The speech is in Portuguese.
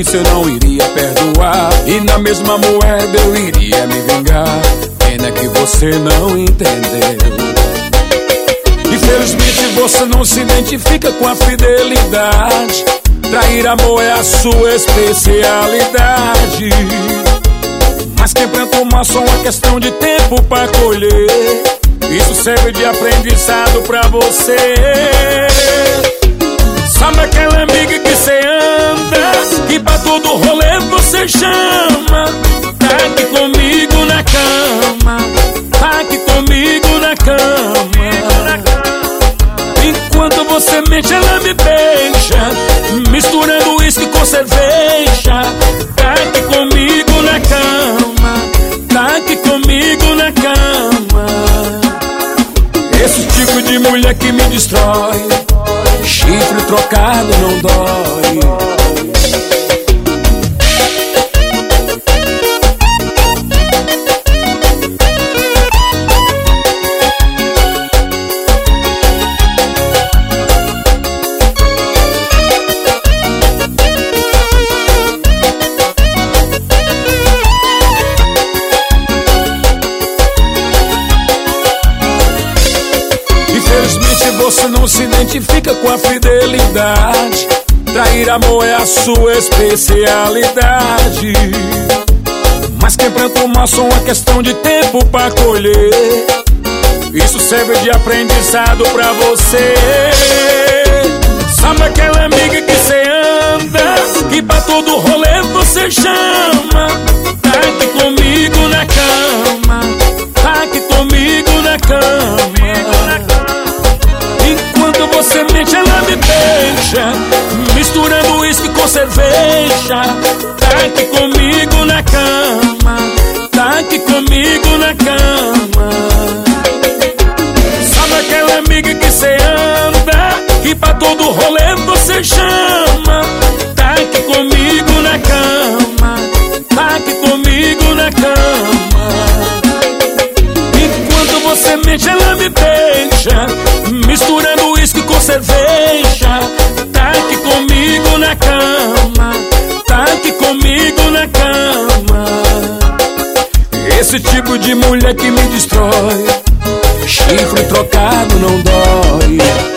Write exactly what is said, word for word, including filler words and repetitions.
isso eu não iria perdoar, e na mesma moeda eu iria me vingar. Pena que você não entendeu. Infelizmente você não se identifica com a fidelidade. Trair amor é a sua especialidade. Mas quem planta uma só uma questão de tempo pra colher. Isso serve de aprendizado pra você. Sabe aquela amiga que cê anda, que pra todo rolê você chama? Tá aqui comigo na cama, tá aqui comigo na cama. Enquanto você mente ela me beija, misturando uísque com cerveja. Tá aqui comigo na cama, tá aqui comigo na cama. Esse tipo de mulher que me destrói, chifre trocado não dói. Infelizmente você não se identifica com a fidelidade. Trair amor é a sua especialidade. Mas quem planta uma só uma questão de tempo pra colher. Isso serve de aprendizado pra você. Sabe aquela amiga que cê anda, que pra todo rolê você chama? Tá aqui comigo na cama, tá aqui comigo na cama. Enquanto você mente ela me beija, misturando uísque com cerveja. Tá aqui comigo na cama, tá aqui comigo na cama. Sabe aquela amiga que cê anda, que pra todo rolê você chama? Tá aqui comigo na cama, tá aqui comigo na cama. Enquanto você mente ela me beija, misturando uísque com cerveja. Tá aqui comigo na cama, tá aqui comigo na cama. Esse tipo de mulher que me destrói, chifre trocado não dói.